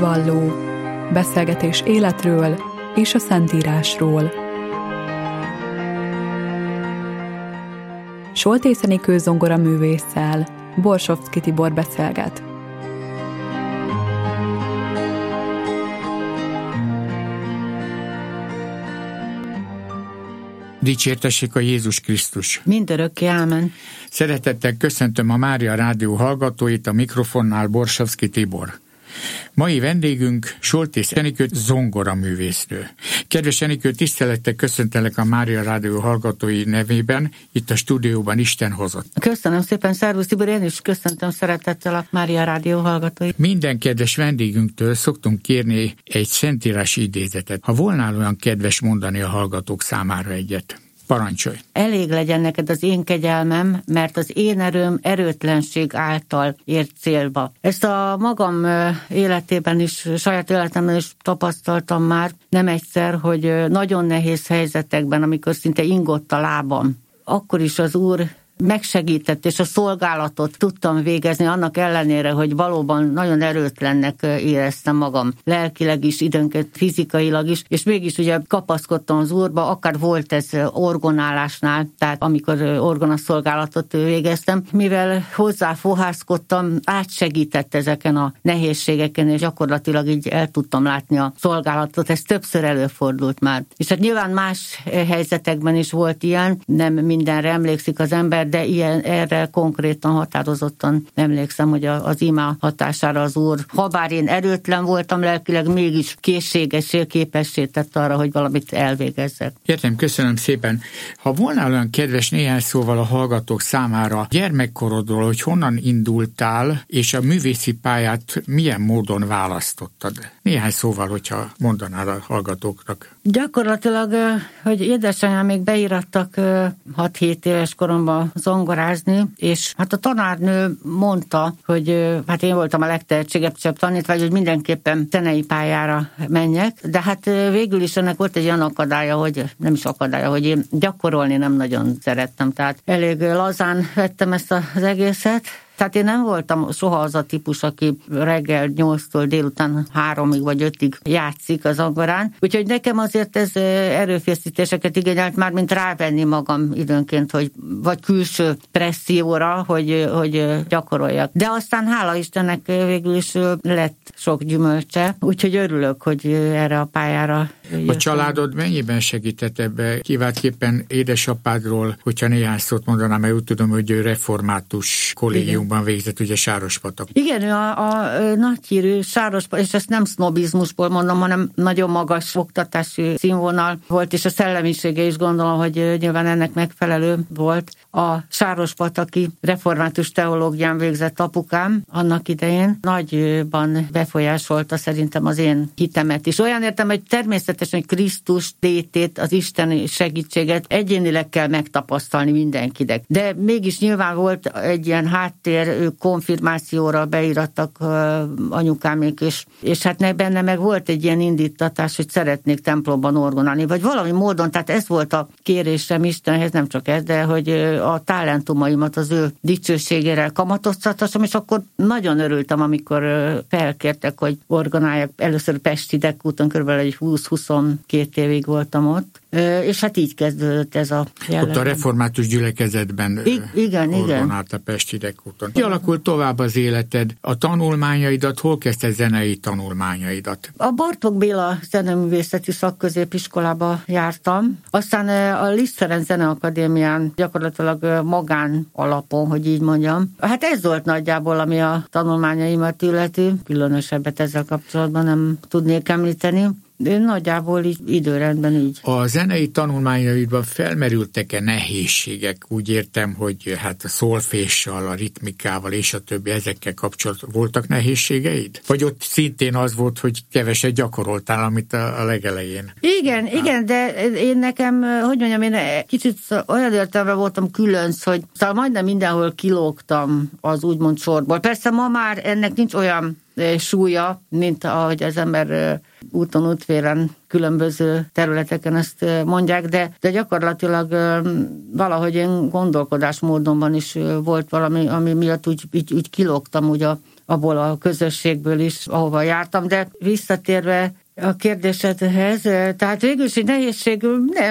Hitvalló. Beszélgetés életről és a Szentírásról. Soltész Enikő zongoraművésszel Borsovszky Tibor beszélget. Dicsértessék a Jézus Krisztus! Mindörökké, ámen! Szeretettel köszöntöm a Mária Rádió hallgatóit, a mikrofonnál Borsovszky Tibor. Mai vendégünk Soltész Enikő zongoraművésznő. Kedves Enikő, tisztelettel köszöntelek a Mária Rádió hallgatói nevében, itt a stúdióban Isten hozott. Köszönöm szépen, szervusz Tibor, én is köszöntöm szeretettel a Mária Rádió hallgatóit. Minden kedves vendégünktől szoktunk kérni egy szentírási idézetet. Ha volnál olyan kedves mondani a hallgatók számára egyet. Parancsolj! Elég legyen neked az én kegyelmem, mert az én erőm erőtlenség által ért célba. Ezt a magam életében is, saját életemben is tapasztaltam már nem egyszer, hogy nagyon nehéz helyzetekben, amikor szinte ingott a lábam, akkor is az Úr megsegített, és a szolgálatot tudtam végezni, annak ellenére, hogy valóban nagyon erőtlennek éreztem magam, lelkileg is, időnként fizikailag is, és mégis ugye kapaszkodtam az Úrba, akár volt ez orgonálásnál, tehát amikor orgonaszolgálatot végeztem, mivel hozzáfohászkodtam, átsegített ezeken a nehézségeken, és gyakorlatilag így el tudtam látni a szolgálatot, ez többször előfordult már. És hát nyilván más helyzetekben is volt ilyen, nem mindenre emlékszik az ember, de erre konkrétan, határozottan emlékszem, hogy az ima hatására az Úr, habár én erőtlen voltam lelkileg, mégis készségessé, képessé tett arra, hogy valamit elvégezzek. Értem, köszönöm szépen. Ha volna olyan kedves néhány szóval a hallgatók számára gyermekkorodról, hogy honnan indultál, és a művészi pályát milyen módon választottad? Néhány szóval, hogyha mondanál a hallgatóknak. Gyakorlatilag, hogy édesanyám még beírattak 6-7 éves koromban zongorázni, és hát a tanárnő mondta, hogy hát én voltam a legtehetségesebb tanítvány, hogy mindenképpen zenei pályára menjek, de hát végül is ennek volt egy olyan akadálya, hogy nem is akadálya, hogy én gyakorolni nem nagyon szerettem, tehát elég lazán vettem ezt az egészet. Tehát én nem voltam soha az a típus, aki reggel 8-tól délután 3-ig vagy 5-ig játszik az zongorán. Úgyhogy nekem azért ez erőfeszítéseket igényelt már, mint rávenni magam időnként, hogy vagy külső presszióra, hogy gyakoroljak. De aztán hála Istennek végül is lett sok gyümölcse, úgyhogy örülök, hogy erre a pályára jöttem. A családod mennyiben segített ebbe? Kiváltképpen édesapádról, hogyha néhány szót mondanám, mert úgy tudom, hogy ő református kollégiumban végzett, ugye Sárospatak. Igen, ő a nagyhírű Sárospatak, és ezt nem sznobizmusból mondom, hanem nagyon magas oktatási színvonal volt, és a szellemisége is gondolom, hogy nyilván ennek megfelelő volt. A sárospataki református teológián végzett apukám annak idején nagyban befolyásolta szerintem az én hitemet is. Olyan értem, hogy természetesen, hogy Krisztus létét, az isteni segítséget egyénileg kell megtapasztalni mindenkinek. De mégis nyilván volt egy ilyen háttér, ők konfirmációra beírattak anyukámék, és hát benne meg volt egy ilyen indítatás, hogy szeretnék templomban orgonálni, vagy valami módon, tehát ez volt a kérésem Istenhez, nem csak ez, de hogy a talentumaimat az ő dicsőségére kamatoztatásom, és akkor nagyon örültem, amikor felkértek, hogy orgonáljak. Először Pesti Dekkúton, körülbelül egy 20-22 évig voltam ott, és hát így kezdődött ez a jellegem. Ott a református gyülekezetben orgonált a Pesti Dekkúton. Ki alakult tovább az életed? A tanulmányaidat, hol kezdted zenei tanulmányaidat? A Bartók Béla Zeneművészeti Szakközépiskolába jártam, aztán a Liszt Ferenc Zeneakadémián gyakorlatilag magán alapon, hogy így mondjam. Hát ez volt nagyjából, ami a tanulmányaimat illeti, különösebbet ezzel kapcsolatban nem tudnék említeni. Nagyjából így időrendben így. A zenei tanulmányaidban felmerültek-e nehézségek? Úgy értem, hogy hát a szolféssal, a ritmikával és a többi, ezekkel kapcsolatban voltak nehézségeid? Vagy ott szintén az volt, hogy keveset gyakoroltál, amit a legelején? Igen, de én nekem, hogy mondjam, én kicsit olyan értelemben voltam különc, hogy szóval majdnem mindenhol kilógtam az úgymond sorból. Persze ma már ennek nincs olyan súlya, mint ahogy az ember úton, útfélen, különböző területeken ezt mondják, de gyakorlatilag valahogy én gondolkodásmódomban is volt valami, ami miatt úgy kilógtam úgy a abból a közösségből is, ahova jártam, de visszatérve a kérdésedhez, tehát végül is nehézség,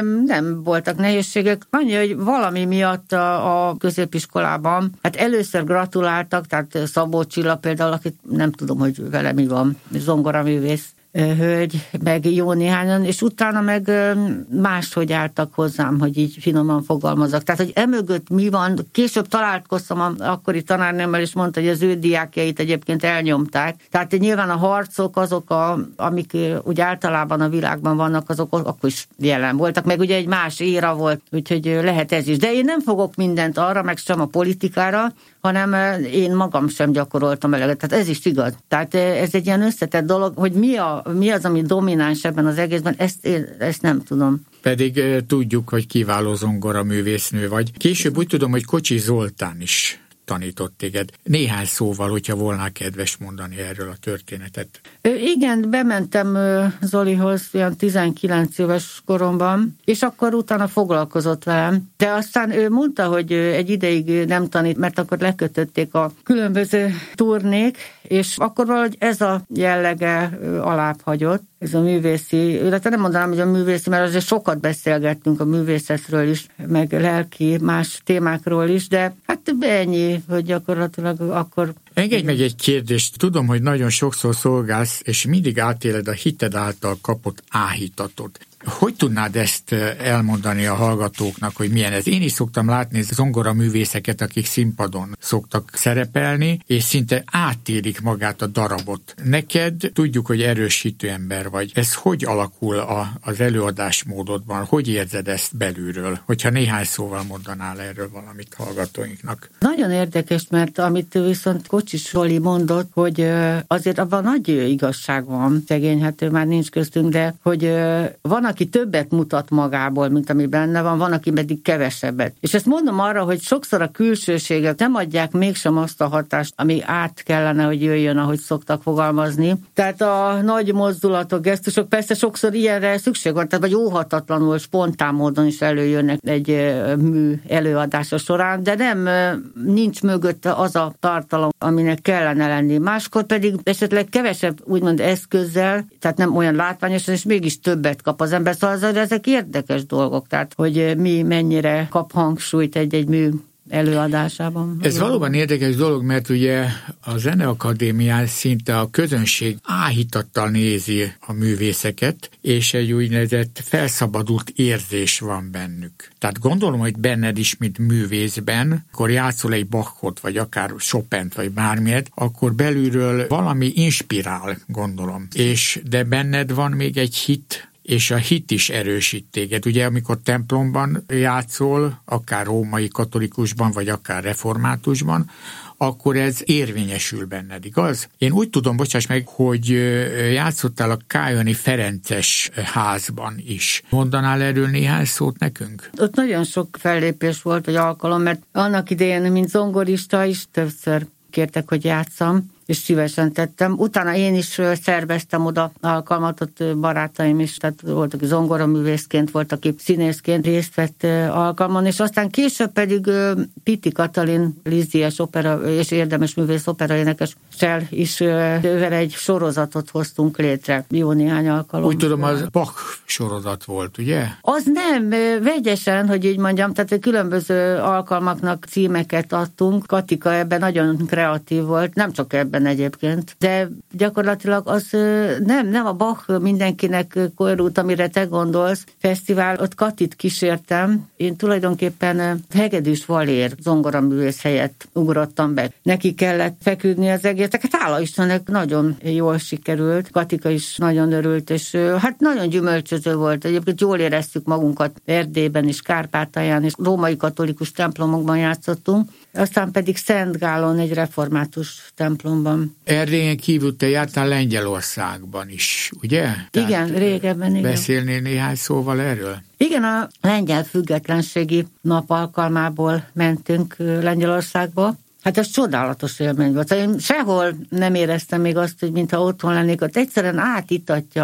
nem voltak nehézségek. Annyi, hogy valami miatt a középiskolában, hát először gratuláltak, tehát Szabó Csilla például, akit nem tudom, hogy vele mi van, zongoraművész hölgy, meg jó néhányan, és utána meg máshogy álltak hozzám, hogy így finoman fogalmazok. Tehát, hogy emögött mi van, később találkoztam az akkori tanárnőmmel, és mondta, hogy az ő diákjait egyébként elnyomták. Tehát nyilván a harcok azok, amik úgy általában a világban vannak, azok akkor is jelen voltak, meg ugye egy más éra volt, úgyhogy lehet ez is. De én nem fogok mindent arra, meg sem a politikára, hanem én magam sem gyakoroltam eleget. Tehát ez is igaz. Tehát ez egy ilyen összetett dolog, hogy mi az, ami domináns ebben az egészben, ezt nem tudom. Pedig tudjuk, hogy kiváló zongoraművésznő vagy. Később úgy tudom, hogy Kocsis Zoltán is tanított téged. Néhány szóval, hogyha volna kedves mondani erről a történetet. Igen, bementem Zolihoz olyan 19 éves koromban, és akkor utána foglalkozott velem. De aztán ő mondta, hogy egy ideig nem tanít, mert akkor lekötötték a különböző turnék, és akkor valahogy ez a jellege alább hagyott, ez a művészi, illetve nem mondanám, hogy a művészi, mert azért sokat beszélgettünk a művészetről is, meg lelki, más témákról is, de hát ennyi, hogy gyakorlatilag akkor... Engedj meg egy kérdést. Tudom, hogy nagyon sokszor szolgálsz, és mindig átéled a hited által kapott áhítatot. Hogy tudnád ezt elmondani a hallgatóknak, hogy milyen ez? Én is szoktam látni zongoraművészeket, akik színpadon szoktak szerepelni, és szinte átélik magát a darabot. Neked tudjuk, hogy erősítő ember vagy. Ez hogy alakul az előadásmódodban? Hogy érzed ezt belülről? Hogyha néhány szóval mondanál erről valamit hallgatóinknak. Nagyon érdekes, mert amit viszont Kocsis Zoli mondott, hogy azért abban nagy igazság van, szegény, hát ő már nincs köztünk, de hogy van, aki többet mutat magából, mint ami benne van aki pedig kevesebbet. És ezt mondom arra, hogy sokszor a külsőségek nem adják mégsem azt a hatást, ami át kellene, hogy jöjjön, ahogy szoktak fogalmazni. Tehát a nagy mozdulatok, gesztusok, persze sokszor ilyenre szükség van, tehát vagy óhatatlanul, spontán módon is előjönnek egy mű előadása során, de nincs mögötte az a tartalom, aminek kellene lenni. Máskor pedig esetleg kevesebb, úgymond eszközzel, tehát nem olyan látványosan, és mégis többet kap az ember. Szóval ezek érdekes dolgok, tehát hogy mi mennyire kap hangsúlyt egy mű előadásában. Ez valóban érdekes dolog, mert ugye a Zeneakadémián szinte a közönség áhítattal nézi a művészeket, és egy úgynevezett felszabadult érzés van bennük. Tehát gondolom, hogy benned is, mint művészben, akkor játszol egy Bachot, vagy akár Chopint, vagy bármilyet, akkor belülről valami inspirál, gondolom. De benned van még egy hit, és a hit is erősít téged. Ugye, amikor templomban játszol, akár római katolikusban, vagy akár reformátusban, akkor ez érvényesül benned, igaz? Én úgy tudom, bocsáss meg, hogy játszottál a Kályani Ferences házban is. Mondanál erről néhány szót nekünk? Ott nagyon sok fellépés volt, vagy alkalom, mert annak idején, mint zongorista is többször kértek, hogy játsszam, és szívesen tettem. Utána én is szerveztem oda alkalmat, ott barátaim is, tehát volt, aki zongoraművészként, volt, aki színészként részt vett alkalmon, és aztán később pedig Pitti Katalin, Liszdies opera és érdemes művész operaénekessel is ővel egy sorozatot hoztunk létre, jó néhány alkalom. Úgy tudom, az Bach sorozat volt, ugye? Az nem, vegyesen, hogy így mondjam, tehát különböző alkalmaknak címeket adtunk. Katika ebben nagyon kreatív volt, nem csak ebben egyébként, de gyakorlatilag az nem a Bach mindenkinek korút, amire te gondolsz, fesztivál, ott Katit kísértem, én tulajdonképpen Hegedűs Valér zongoraművész helyett ugrottam be. Neki kellett feküdni az egészet, hát hála Istennek nagyon jól sikerült, Katika is nagyon örült, és hát nagyon gyümölcsöző volt, egyébként jól éreztük magunkat Erdélyben és Kárpátalján, és római katolikus templomokban játszottunk, aztán pedig Szentgálon egy református templomban. Erdélyen kívül te jártál Lengyelországban is, ugye? Igen, régebben, igen. Beszélnél néhány szóval erről? Igen, a lengyel függetlenségi nap alkalmából mentünk Lengyelországba. Hát ez csodálatos élmény volt. Én sehol nem éreztem még azt, hogy mintha otthon lennék, ott egyszerűen átítatja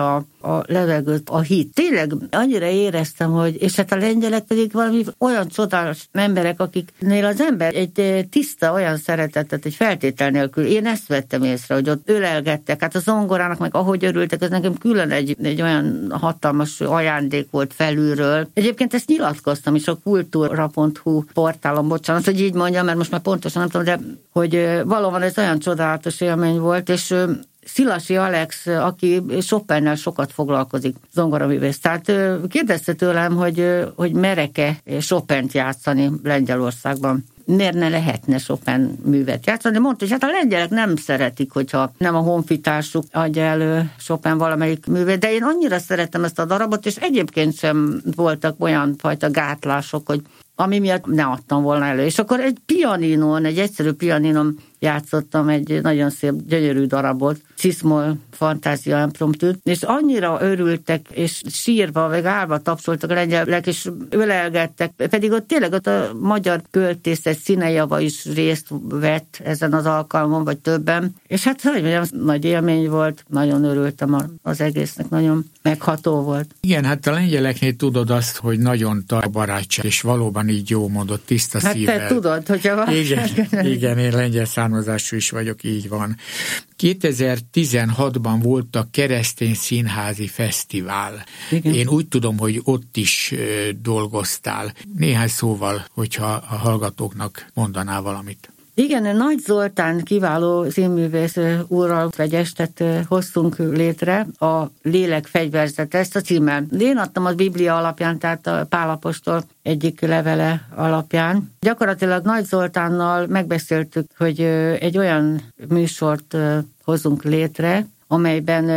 a levegőt, a hit. Tényleg annyira éreztem, hogy, és hát a lengyelek pedig valami olyan csodás emberek, akiknél az ember egy tiszta olyan szeretetet, egy feltétel nélkül. Én ezt vettem észre, hogy ott ölelgettek. Hát a zongorának meg ahogy örültek, ez nekem külön egy olyan hatalmas ajándék volt felülről. Egyébként ezt nyilatkoztam is a kultúra.hu portálon, bocsánat, hogy így mondjam, mert most már pontosan nem tudom, de hogy valóban ez olyan csodálatos élmény volt, és Szilasi Alex, aki Chopinnel sokat foglalkozik, zongoraművész. Tehát kérdezte tőlem, hogy merek-e Chopint játszani Lengyelországban. Miért ne lehetne Chopin művet játszani? Mondta, hogy hát a lengyelek nem szeretik, hogyha nem a honfitársuk adja elő Chopin valamelyik művet, de én annyira szeretem ezt a darabot, és egyébként sem voltak olyan fajta gátlások, hogy ami miatt ne adtam volna elő. És akkor egy pianinon, egy egyszerű pianinon játszottam egy nagyon szép, gyönyörű darabot, Cis-moll fantázia impromptu, és annyira örültek, és sírva, meg állva tapsoltak a lengyelek, és ölelgettek, pedig ott tényleg ott a magyar költészet Színejava is részt vett ezen az alkalmon, vagy többen, és hát hogy mondjam, nagy élmény volt, nagyon örültem az egésznek, nagyon megható volt. Igen, hát a lengyeleknél tudod azt, hogy nagyon barátság, és valóban így jó mondott, tiszta szívvel. Hát te tudod, hogyha igen, én lengyel származású is vagyok, így van. 2016-ban volt a Keresztény Színházi Fesztivál. Igen. Én úgy tudom, hogy ott is dolgoztál. Néhány szóval, hogyha a hallgatóknak mondanál valamit. Igen, Nagy Zoltán kiváló színművész úrral egy estet hoztunk létre, a Lélek fegyverzete, ezt a címmel. Én adtam a Biblia alapján, tehát a Pál apostol egyik levele alapján. Gyakorlatilag Nagy Zoltánnal megbeszéltük, hogy egy olyan műsort hozunk létre, amelyben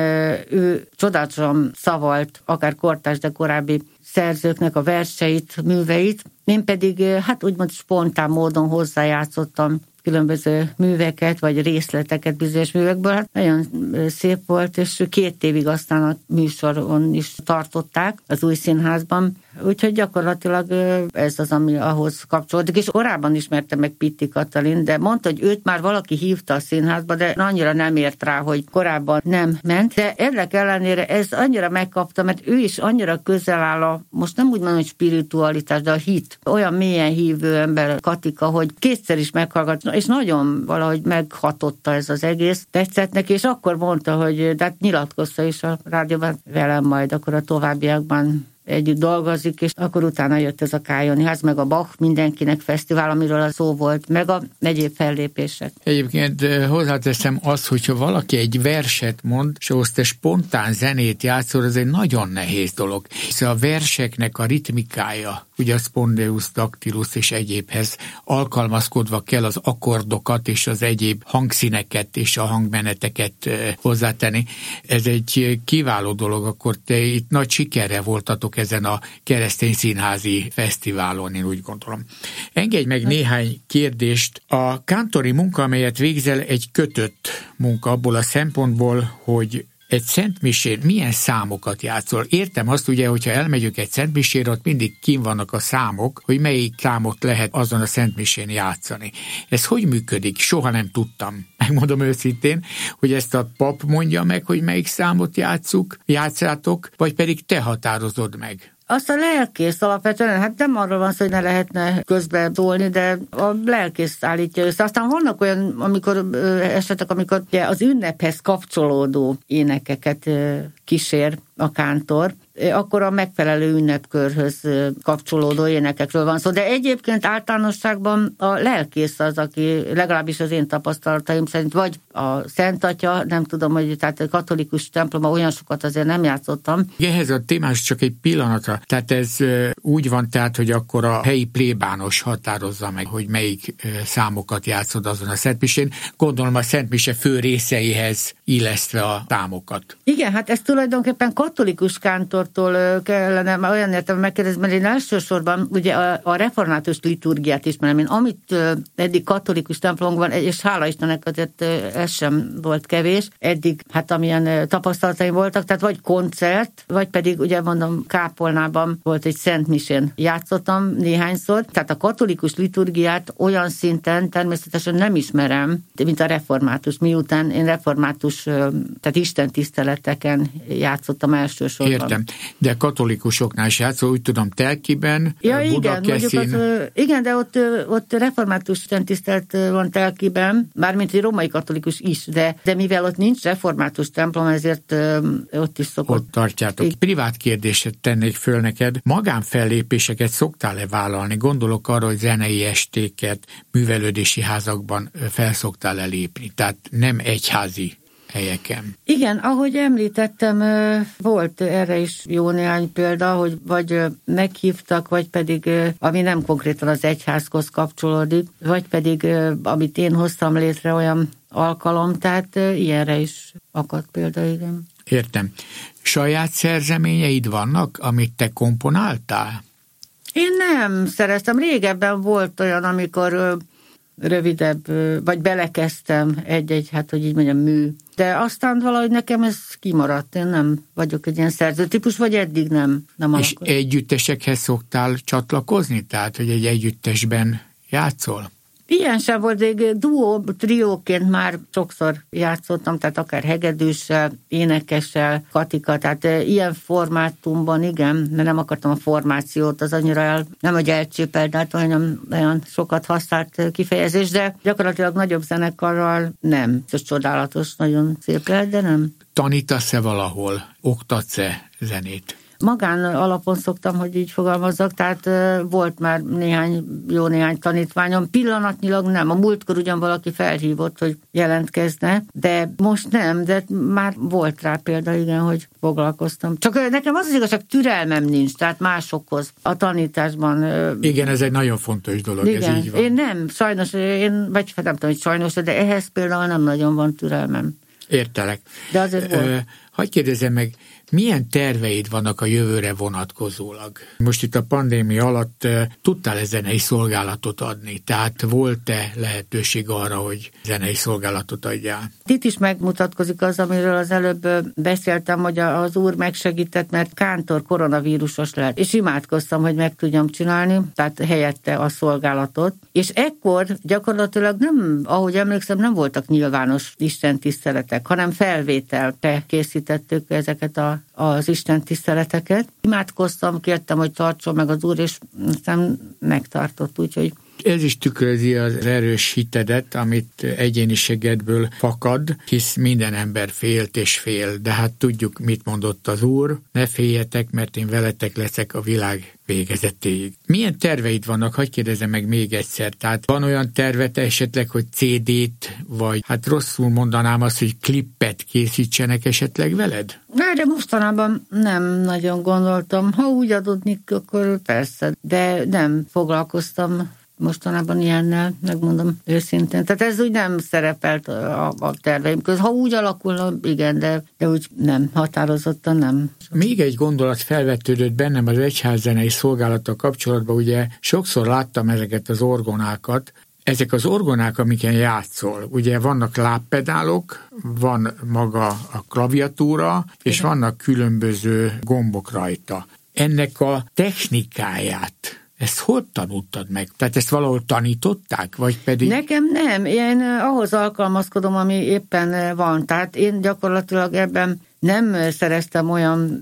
ő csodálatosan szavalt akár kortárs, de korábbi szerzőknek a verseit, műveit. Én pedig hát úgymond spontán módon hozzájátszottam különböző műveket, vagy részleteket bizonyos művekből. Hát nagyon szép volt, és 2 évig aztán a műsoron is tartották az Új Színházban. Úgyhogy gyakorlatilag ez az, ami ahhoz kapcsolódik. És korábban ismertem meg Pitti Katalin, de mondta, hogy őt már valaki hívta a színházba, de annyira nem ért rá, hogy korábban nem ment. De ennek ellenére ez annyira megkapta, mert ő is annyira közel áll most nem úgy mondom, hogy spiritualitás, de a hit. Olyan mélyen hívő ember, Katika, hogy 2-szer is meghallgat, és nagyon valahogy meghatotta ez az egész. Tetszett neki, és akkor mondta, hogy de hát nyilatkozta is a rádióban velem majd, akkor a továbbiakban együtt dolgozik, és akkor utána jött ez a Kályoni ház, meg a Bach mindenkinek fesztivál, amiről a szó volt, meg a egyéb fellépések. Egyébként hozzáteszem azt, hogyha valaki egy verset mond, és ahhoz te spontán zenét játszol, ez egy nagyon nehéz dolog. Szóval a verseknek a ritmikája, ugye a spondeus, dactylus és egyébhez alkalmazkodva kell az akkordokat és az egyéb hangszíneket és a hangmeneteket hozzátenni. Ez egy kiváló dolog, akkor te itt nagy sikerre voltatok ezen a Keresztény Színházi Fesztiválon, én úgy gondolom. Engedj meg néhány kérdést. A kántori munka, amelyet végzel, egy kötött munka abból a szempontból, hogy egy szentmisén milyen számokat játszol? Értem azt ugye, hogyha elmegyünk egy szentmisére, ott mindig kint vannak a számok, hogy melyik számot lehet azon a szentmisén játszani. Ez hogy működik? Soha nem tudtam. Megmondom őszintén, hogy ezt a pap mondja meg, hogy melyik számot játszátok, vagy pedig te határozod meg. Azt a lelkész alapvetően, hát nem arról van szó, hogy ne lehetne közbe szólni, de a lelkész állítja össze. Aztán vannak olyan esetek, amikor az ünnephez kapcsolódó énekeket kísér a kántor, akkor a megfelelő ünnepkörhöz kapcsolódó énekekről van szó. De egyébként általánosságban a lelkész az, aki legalábbis az én tapasztalataim szerint, vagy a Szent Atya, nem tudom, hogy tehát a katolikus templomban olyan sokat azért nem játszottam. Ehhez a témás csak egy pillanatra. Tehát ez úgy van, tehát, hogy akkor a helyi plébános határozza meg, hogy melyik számokat játszod azon a szentmisén. Gondolom a szentmise fő részeihez illesztve a számokat. Igen, hát ez tulajdonképpen katolikus kántortól kellene olyan értelemben megkérdezni, mert én elsősorban ugye a református liturgiát ismerem. Én amit eddig katolikus templomban, és hála Istennek azért ez sem volt kevés, eddig hát amilyen tapasztalataim voltak, tehát vagy koncert, vagy pedig ugye mondom kápolnában volt egy szentmisén játszottam néhányszor, tehát a katolikus liturgiát olyan szinten természetesen nem ismerem, mint a református, miután én református katolikus, tehát istentiszteleteken játszottam elsősorban. Értem, de katolikusoknál is játszol, úgy tudom, Telkiben, Budakeszin. Igen, de ott református istentisztelet van Telkiben, mármint egy római katolikus is, de mivel ott nincs református templom, ezért ott is szokott. Ott tartjátok. Privát kérdéset tennék föl neked. Magánfellépéseket szoktál-e vállalni? Gondolok arra, hogy zenei estéket, művelődési házakban felszoktál elépni, tehát nem egyházi helyeken. Igen, ahogy említettem, volt erre is jó néhány példa, hogy vagy meghívtak, vagy pedig, ami nem konkrétan az egyházhoz kapcsolódik, vagy pedig, amit én hoztam létre, olyan alkalom, tehát ilyenre is akadt példa, igen. Értem. Saját szerzeményeid vannak, amit te komponáltál? Én nem szereztem. Régebben volt olyan, amikor rövidebb, vagy belekezdtem egy-egy, hát hogy így mondjam, mű. De aztán valahogy nekem ez kimaradt. Én nem vagyok egy ilyen szerzőtípus, vagy eddig nem És együttesekhez szoktál csatlakozni? Tehát, hogy egy együttesben játszol? Ilyen sem volt, de trióként már sokszor játszottam, tehát akár hegedűssel, énekessel, Katika, tehát ilyen formátumban, igen, mert nem akartam a formációt, az annyira nem hogy elcsépelt, tehát olyan sokat használt kifejezés, de gyakorlatilag nagyobb zenekarral nem. Ez csodálatos, nagyon szép lehet, de nem. Tanítasz-e valahol? Oktatsz-e zenét? Magán alapon szoktam, hogy így fogalmazzak, tehát volt már jó néhány tanítványom, pillanatnyilag nem. A múltkor ugyan valaki felhívott, hogy jelentkezne, de most nem, de már volt rá példa, igen, hogy foglalkoztam. Csak nekem az igazság, türelmem nincs, tehát másokhoz a tanításban. Igen, ez egy nagyon fontos dolog, igen, ez így van. Én nem, sajnos, vagy nem tudom, hogy sajnos, de ehhez például nem nagyon van türelmem. Értelek. De azért volt. Hadd kérdezzem meg, milyen terveid vannak a jövőre vonatkozólag? Most itt a pandémia alatt tudtál-e zenei szolgálatot adni? Tehát volt-e lehetőség arra, hogy zenei szolgálatot adjál? Itt is megmutatkozik az, amiről az előbb beszéltem, hogy az úr megsegített, mert Kántor koronavírusos lett. És imádkoztam, hogy meg tudjam csinálni, tehát helyette a szolgálatot. És ekkor gyakorlatilag nem, ahogy emlékszem, nem voltak nyilvános istentiszteletek, hanem felvételre készítettük ezeket az istentiszteleteket. Imádkoztam, kértem, hogy tartson meg az úr, és aztán megtartott, úgyhogy ez is tükrözi az erős hitedet, amit egyéniségedből fakad, hisz minden ember félt és fél, de hát tudjuk, mit mondott az Úr, ne féljetek, mert én veletek leszek a világ végezetéig. Milyen terveid vannak, hadd kérdezem meg még egyszer, tehát van olyan tervet esetleg, hogy CD-t, vagy hát rosszul mondanám azt, hogy klippet készítsenek esetleg veled? De mostanában nem nagyon gondoltam. Ha úgy adódnik, akkor persze, de nem foglalkoztam mostanában ilyennel, megmondom őszintén. Tehát ez úgy nem szerepelt a terveim között. Ha úgy alakulna, igen, de úgy nem, határozottan nem. Még egy gondolat felvetődött bennem az egyházzenei szolgálattal kapcsolatban, ugye sokszor láttam ezeket az orgonákat. Ezek az orgonák, amiken játszol, ugye vannak lábpedálok, van maga a klaviatúra, és vannak különböző gombok rajta. Ennek a technikáját ezt hol tanultad meg? Tehát ezt valahol tanították, vagy pedig... Nekem nem, én ahhoz alkalmazkodom, ami éppen van. Tehát én gyakorlatilag ebben nem szereztem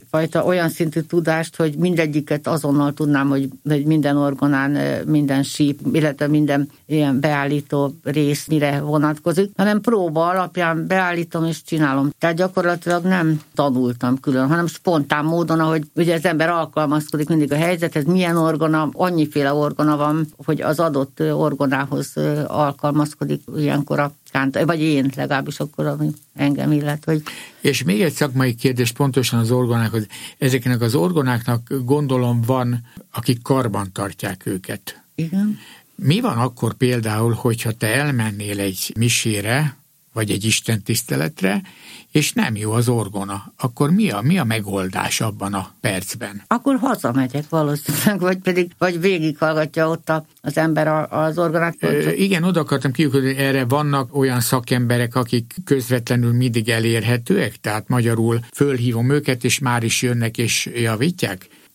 olyan szintű tudást, hogy mindegyiket azonnal tudnám, hogy minden orgonán, minden síp, illetve minden ilyen beállító rész mire vonatkozik, hanem próba alapján beállítom és csinálom. Tehát gyakorlatilag nem tanultam külön, hanem spontán módon, ahogy ugye az ember alkalmazkodik mindig a helyzethez, milyen orgona, annyiféle orgona van, hogy az adott orgonához alkalmazkodik ilyenkor a Kántor, vagy én legalábbis akkor, ami engem illet. Hogy... És még egy szakmai kérdés pontosan az orgonákhoz. Ezeknek az orgonáknak gondolom van, akik karban tartják őket. Igen. Mi van akkor például, hogyha te elmennél egy misére, vagy egy istentiszteletre, és nem jó az orgona, akkor mi a megoldás abban a percben? Akkor hazamegyek valószínűleg, vagy végighallgatja ott az ember az orgonát. Igen, oda akartam kiukodni, hogy erre vannak olyan szakemberek, akik közvetlenül mindig elérhetőek, tehát magyarul fölhívom őket, és már is jönnek és javítják?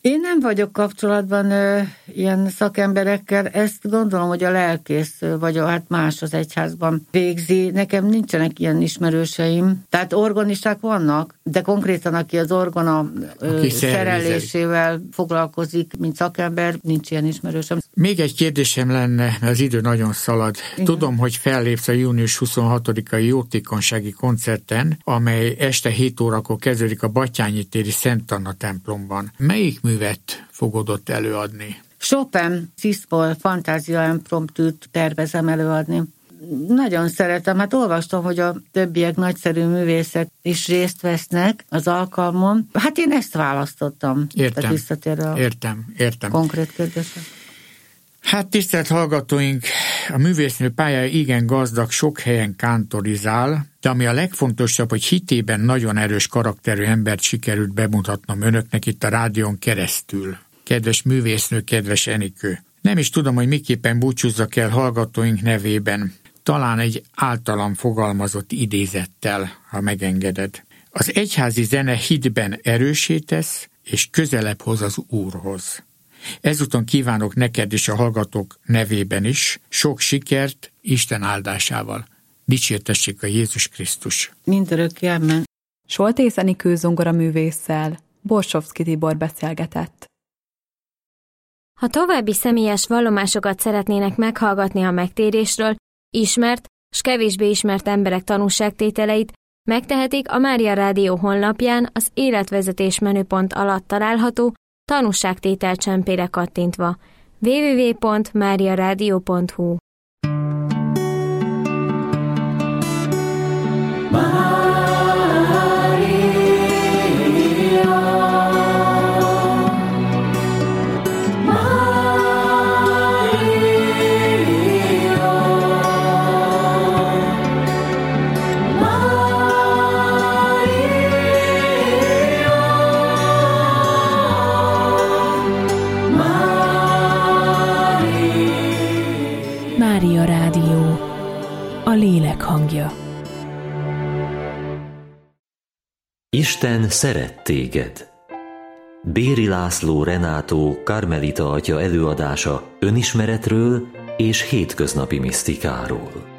Én nem vagyok kapcsolatban ilyen szakemberekkel, ezt gondolom, hogy a lelkész vagy hát más az egyházban végzi. Nekem nincsenek ilyen ismerőseim. Tehát organisták vannak, de konkrétan aki az orgona szerelésével foglalkozik, mint szakember, nincs ilyen ismerősem. Még egy kérdésem lenne, mert az idő nagyon szalad. Igen. Tudom, hogy fellépsz a június 26-ai jótékonysági koncerten, amely este 7 órakor kezdődik a Batthyány téri Szent Anna templomban. Melyik művet fogod ott előadni? Chopin Ciszpol Fantázia Impromptűt tervezem előadni. Nagyon szeretem, hát olvastam, hogy a többiek nagyszerű művészek is részt vesznek az alkalmon. Hát én ezt választottam. Értem. Konkrét kérdésre. Hát tisztelt hallgatóink, a művésznő pályája igen gazdag, sok helyen kántorizál, de ami a legfontosabb, hogy hitében nagyon erős karakterű embert sikerült bemutatnom önöknek itt a rádión keresztül. Kedves művésznő, kedves Enikő, nem is tudom, hogy miképpen búcsúzzak el hallgatóink nevében. Talán egy általam fogalmazott idézettel, ha megengeded. Az egyházi zene hitben erőssé tesz, és közelebb hoz az Úrhoz. Ezúton kívánok neked és a hallgatók nevében is sok sikert Isten áldásával. Dicsértessék a Jézus Krisztus. Mindörökké, amen. Soltész Enikő zongoraművésszel Borsovszky Tibor beszélgetett. Ha további személyes vallomásokat szeretnének meghallgatni a megtérésről, ismert s kevésbé ismert emberek tanúságtételeit, megtehetik a Mária Rádió honlapján az életvezetés menüpont alatt található tanúságtétel csempére kattintva. www.mariaradio.hu Mária Rádió, a lélek hangja. Isten szeret téged. Béri László Renátó karmelita atya előadása önismeretről és hétköznapi misztikáról.